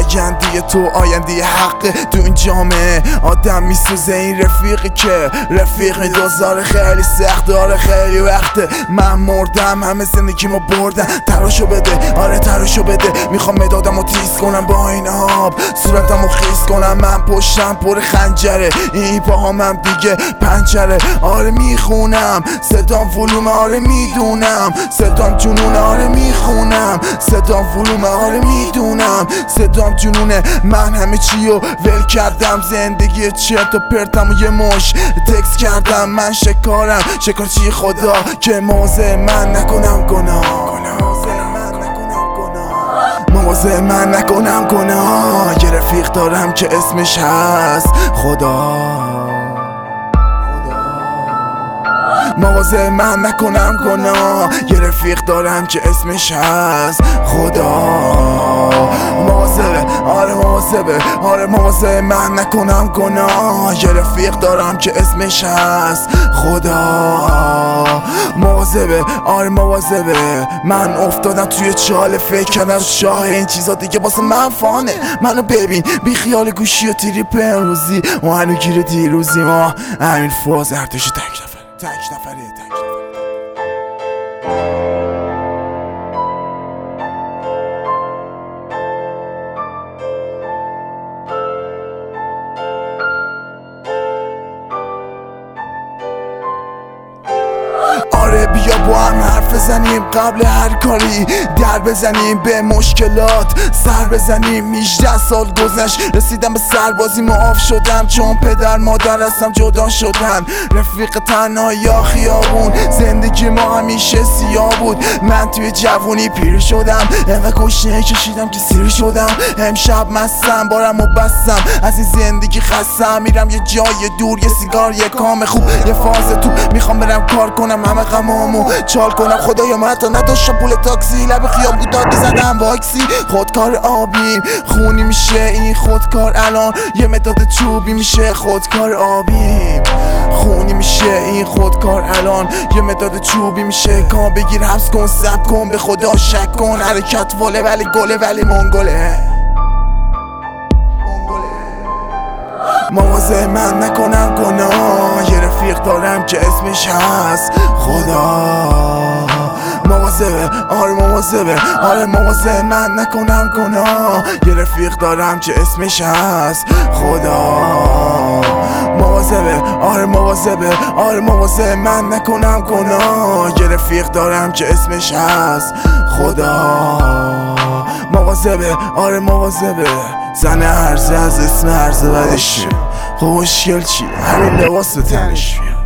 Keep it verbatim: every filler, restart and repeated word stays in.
میگن دیگه تو آینده حقه تو این جامعه آدم میسوزه این رفیقی که رفیق میدوزاره خیلی سخت داره خیلی وقته من مردم همه زندگیمو بردم تراشو بده آره تراشو بده میخوام مدادمو تیز کنم با این آب صورتمو خیس کنم من پشتم پر خنجره این پاهامم دیگه پنجره آره میخونم صدام ولومه آره میدونم صدام جنونه آره میخونم صدام ولومه آره میدونم صدام جنونه من همه چیو ول کردم زندگی چرت و پرتم و یه مش تکس کردم من شکارم شکار چی خدا که موضع من نکنم گناه موضع من نکنم گناه یه رفیق دارم که اسمش هست خدا موضع من نکنم گناه یه رفیق دارم که اسمش هست خدا مواظبه آره مواظبه آره مواظب من نکنم گناه یه رفیق دارم که اسمش هست خدا مواظبه آره مواظبه من افتادم توی چاله فکر کردم شاه این چیزا دیگه واسه من فانه منو ببین بی خیال گوشی و تیری پنروزی و هنو گیر دیروزی ما همین فاز ارتشی تک نفره تک نفره تک نفره آره بیا با هم حرف بزنیم قبل هر کاری در بزنیم به مشکلات سر بزنیم هجده سال گذشت رسیدم به سربازی معاف شدم چون پدر مادر هستم جدا شدن رفیق تنها یا خیابون زندگی ما همیشه سیاه بود من توی جوونی پیر شدم انقدر کشنه کشیدم که سیر شدم امشب مستم بارم و بستم از این زندگی خستم میرم یه جای دور یه سیگار یه کام خوب یه فاز تو میخوام برم کار کنم همه غمامو چال کنم خدایا من حتی نداشتم پول تاکسی لب خیابون داد زدم واکسی خودکار آبیم خونی میشه این خودکار الان یه مداد چوبی میشه خودکار آبیم خونی میشه این خودکار الان یه مداد چوبی میشه کام بگیر حبس کن سب کن به خدا شک کن حرکت واله ولی گله ولی منگله مواظب من نکنم گناه یه رفیق دارم که اسمش هست خدا مواظبه آره مواظبه آره مواظب من نکنم گناه یه رفیق دارم که اسمش هست خدا مواظبه آره مواظبه آره مواظب من نکنم گناه یه رفیق دارم که اسمش هست خدا مواظبه آره مواظبه زن عرضه از اسم عرضه بدش خوشگل چیه همین لباس تنش